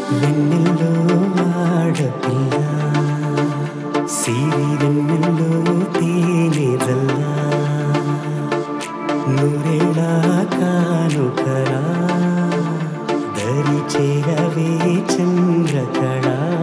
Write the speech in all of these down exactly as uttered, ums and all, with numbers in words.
వెన్నెల్లో ఆడపిల్ల సిరి వెన్నెల్లో తేనెదల్ల నూరేళ్ళ కానుకలా దరి చేరవే చంద్రకళ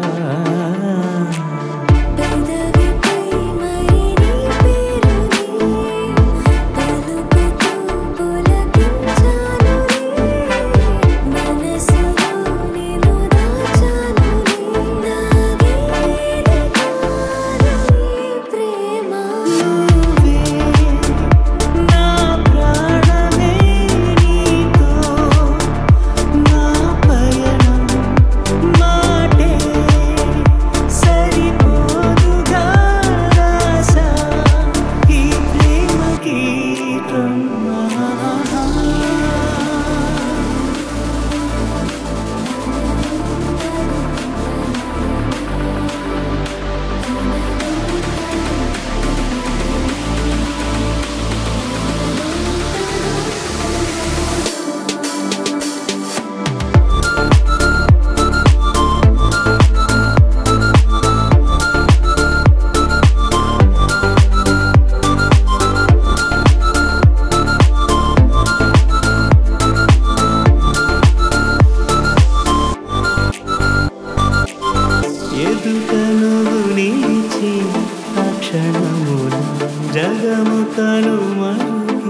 ఎదుటను నిలిచి ఆ క్షణమున జగము కనుమరుగే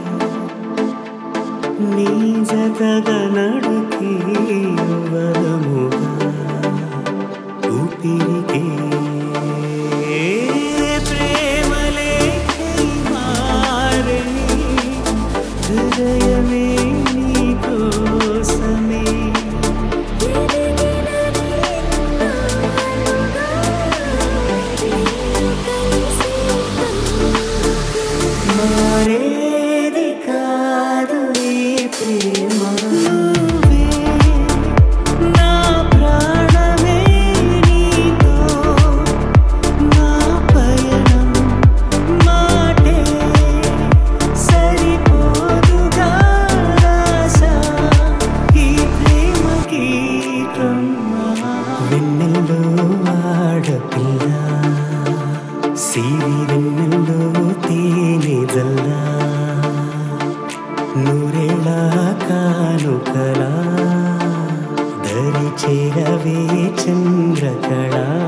నీ జతగా నడుకే వరముగా ఊపిరికే ప్రేమలే మారని హృదయమే నీ కోసమే మారేది కాదు ఈ ప్రేమ నువ్వే నా ప్రాణమే నీతో నా పయనం మాటే సరిపోదుగా ఆశ ఈ ప్రేమ గీతం వెన్నెల్లో ఆడపిల్ల సిరి వెన్నెల్లో తేనెదల్ల నూరేళ్ళ కానుకలా దరి చేరవే చంద్రకళ